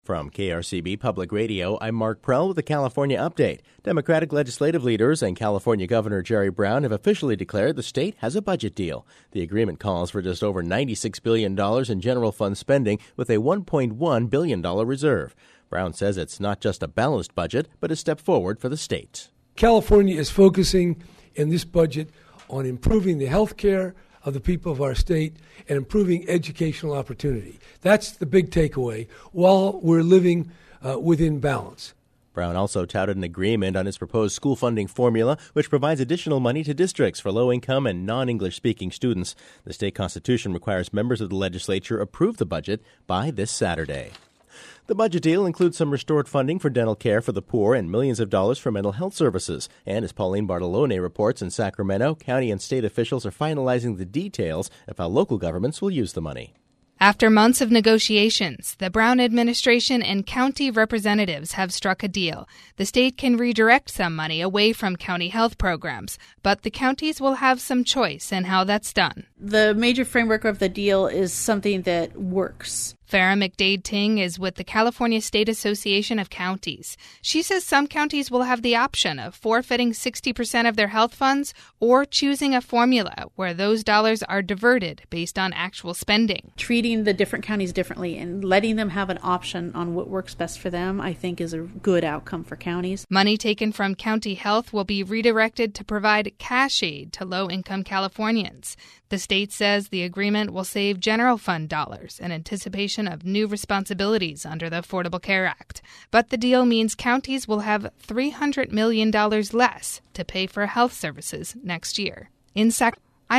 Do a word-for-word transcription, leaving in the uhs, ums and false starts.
From K R C B Public Radio, I'm Mark Prell with the California Update. Democratic legislative leaders and California Governor Jerry Brown have officially declared the state has a budget deal. The agreement calls for just over ninety-six billion dollars in general fund spending with a one point one billion dollars reserve. Brown says it's not just a balanced budget, but a step forward for the state. California is focusing in this budget on improving the health care of the people of our state and improving educational opportunity. That's the big takeaway, while we're living uh, within balance. Brown also touted an agreement on his proposed school funding formula, which provides additional money to districts for low-income and non-English speaking students. The state constitution requires members of the legislature approve the budget by this Saturday. The budget deal includes some restored funding for dental care for the poor and millions of dollars for mental health services. And as Pauline Bartolone reports in Sacramento, county and state officials are finalizing the details of how local governments will use the money. After months of negotiations, the Brown administration and county representatives have struck a deal. The state can redirect some money away from county health programs, but the counties will have some choice in how that's done. The major framework of the deal is something that works. Farah McDade-Ting is with the California State Association of Counties. She says some counties will have the option of forfeiting sixty percent of their health funds or choosing a formula where those dollars are diverted based on actual spending. Treating the different counties differently and letting them have an option on what works best for them, I think, is a good outcome for counties. Money taken from county health will be redirected to provide cash aid to low-income Californians. The state says the agreement will save general fund dollars in anticipation of new responsibilities under the Affordable Care Act. But the deal means counties will have three hundred million dollars less to pay for health services next year. In Sacramento,